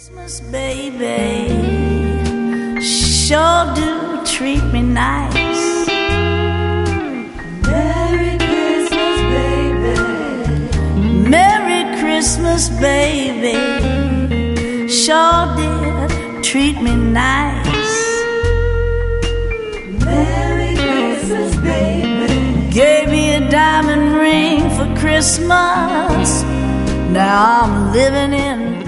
Christmas, baby, sure do treat me nice. Merry Christmas, baby. Merry Christmas, baby, sure did treat me nice. Merry Christmas, baby. Gave me a diamond ring for Christmas. Now I'm living in